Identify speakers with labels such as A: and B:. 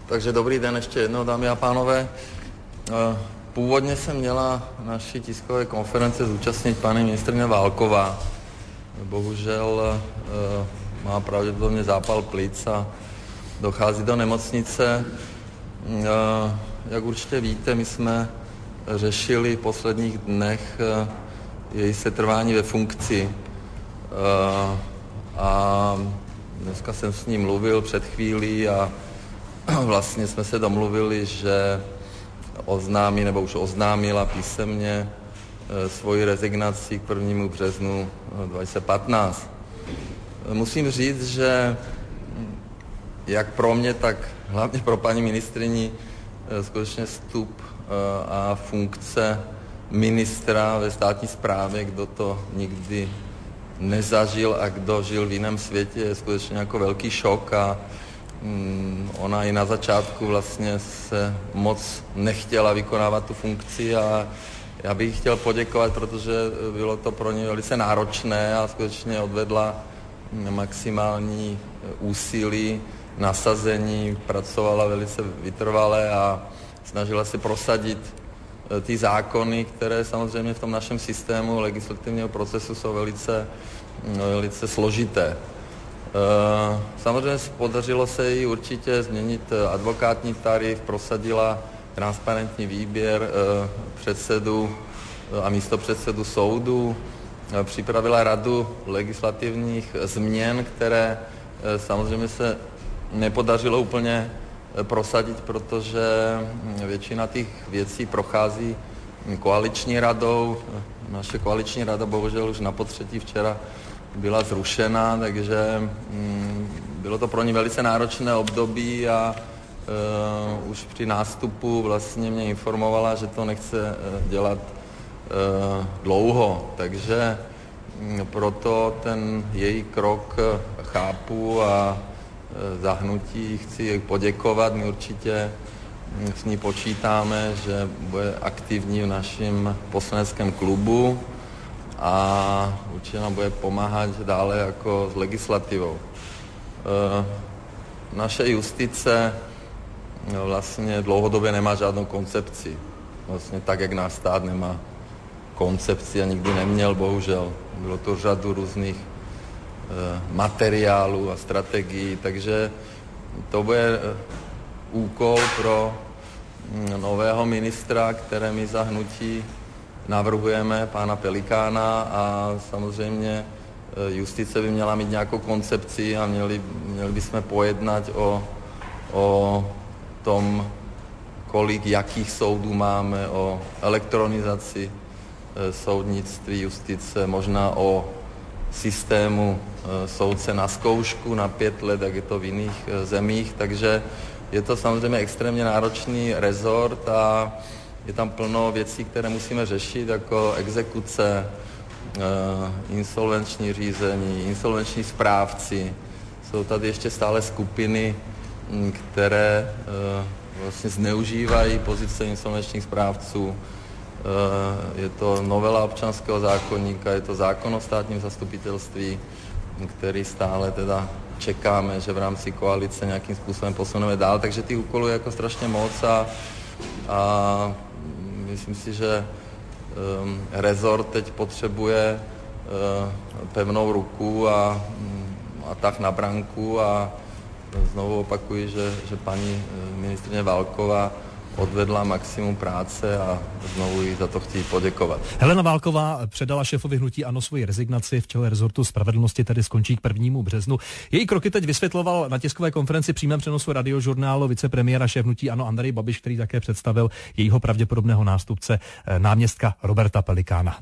A: Takže dobrý den ještě jednou, dámy a pánové. Původně se měla naší tiskové konference zúčastnit paní ministryně Válková. Bohužel má pravděpodobně zápal plic a dochází do nemocnice. Jak určitě víte, my jsme řešili v posledních dnech její setrvání ve funkci. A dneska jsem s ní mluvil před chvílí a vlastně jsme se domluvili, že oznámí, nebo už oznámila písemně svoji rezignaci k 1. březnu 2015. Musím říct, že jak pro mě, tak hlavně pro paní ministryni skutečně vstup a funkce ministra ve státní správě, kdo to nikdy nezažil a kdo žil v jiném světě, je skutečně jako velký šok a ona i na začátku vlastně se moc nechtěla vykonávat tu funkci a já bych chtěl poděkovat, protože bylo to pro ně velice náročné a skutečně odvedla maximální úsilí, nasazení, pracovala velice vytrvale a snažila se prosadit ty zákony, které samozřejmě v tom našem systému legislativního procesu jsou velice složité. Samozřejmě podařilo se jí určitě změnit advokátní tarif, prosadila transparentní výběr předsedu a místopředsedu soudu, připravila radu legislativních změn, které samozřejmě se nepodařilo úplně prosadit, protože většina těch věcí prochází koaliční radou. Naše koaliční rada bohužel už napotřetí včera byla zrušena, takže bylo to pro ní velice náročné období a už při nástupu vlastně mě informovala, že to nechce dělat dlouho, takže proto ten její krok chápu a zahnutí chci poděkovat. My určitě s ní počítáme, že bude aktivní v našem poslaneckém klubu a určitě nám bude pomáhat dále jako s legislativou. Naše justice vlastně dlouhodobě nemá žádnou koncepci. Vlastně tak, jak náš stát nemá koncepci a nikdy neměl, bohužel. Bylo to řadu různých materiálů a strategií, takže to bude úkol pro nového ministra, které my za hnutí navrhujeme, pána Pelikána, a samozřejmě justice by měla mít nějakou koncepci a měli bychom pojednat o tom, kolik jakých soudů máme, o elektronizaci soudnictví, justice, možná o systému soudce na zkoušku na 5 let, jak je to v jiných zemích, takže je to samozřejmě extrémně náročný rezort a je tam plno věcí, které musíme řešit, jako exekuce, insolvenční řízení, insolvenční správci. Jsou tady ještě stále skupiny, které vlastně zneužívají pozice insolvenčních správců. Je to novela občanského zákoníka, je to zákon o státním zastupitelství, který stále teda čekáme, že v rámci koalice nějakým způsobem posuneme dál, takže těch úkolů je jako strašně moc a myslím si, že rezort teď potřebuje pevnou ruku a tah na branku a znovu opakuji, že paní ministryně Válková odvedla maximum práce a znovu jí za to chtějí poděkovat.
B: Helena Válková předala šéfovi hnutí ANO svoji rezignaci, v čele rezortu spravedlnosti tedy skončí k 1. březnu. Její kroky teď vysvětloval na tiskové konferenci přímém přenosu Radiožurnálu vicepremiér a šéf hnutí ANO Andrej Babiš, který také představil jejího pravděpodobného nástupce, náměstka Roberta Pelikána.